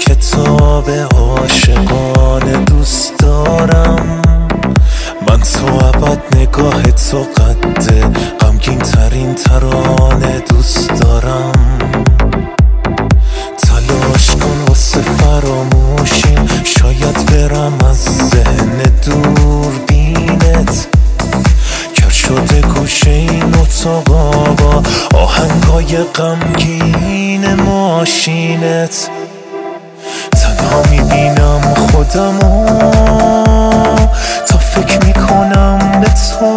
کتاب عاشقانه دوست دارم. من تو ابد نگاه تو قد غمگین ترین ترانه دوست دارم. تلاش کن واسه فراموشیم، شاید برم از ذهن دوربینت. کر شده گوشه این اتاقا با آهنگای غمگین ماشینت. تنها میبینم خودمو تا فکر میکنم به تو،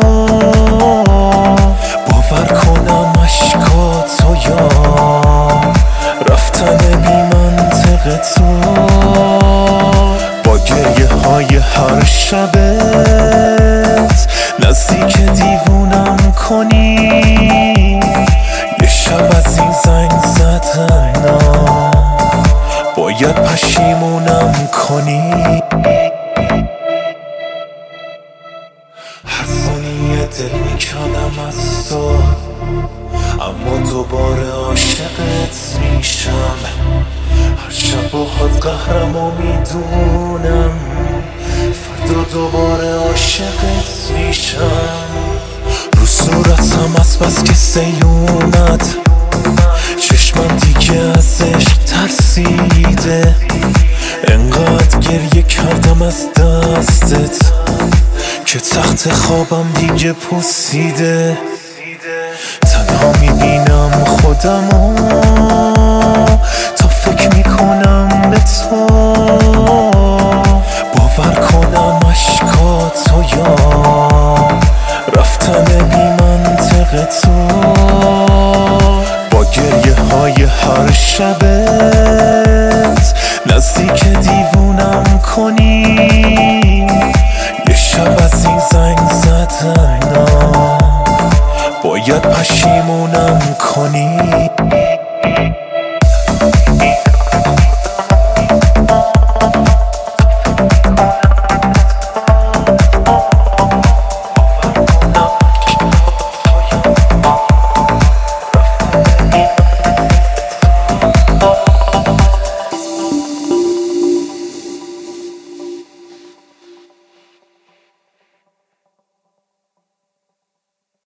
باور کنم اشکاتو یا رفتن بی منطق تو. با گریه های هر شبت نزدیک دیوونم کنی. یه شب از این زنگ زدن باید پشیمونم کنی. هر ثانیه دل میکنم از تو، اما دوباره عاشقت میشم. هر شب باهات قهرم و میدونم فردا دوباره عاشقت میشم. رو صورتم از بس که سیل اومد، چشمم دیگه ازش ترسیده. انقدر گریه کردم از دستت که تخت خوابم دیگه پوسیده. تنها میبینم خودمو تا فکر میکنم به تو، باور کنم اشکاتو یا رفتن بی منطق تو. با گریه های هر شبت نزدیک دیوونم کنی. یه شب از این زنگ زدن باید پشیمونم کنی.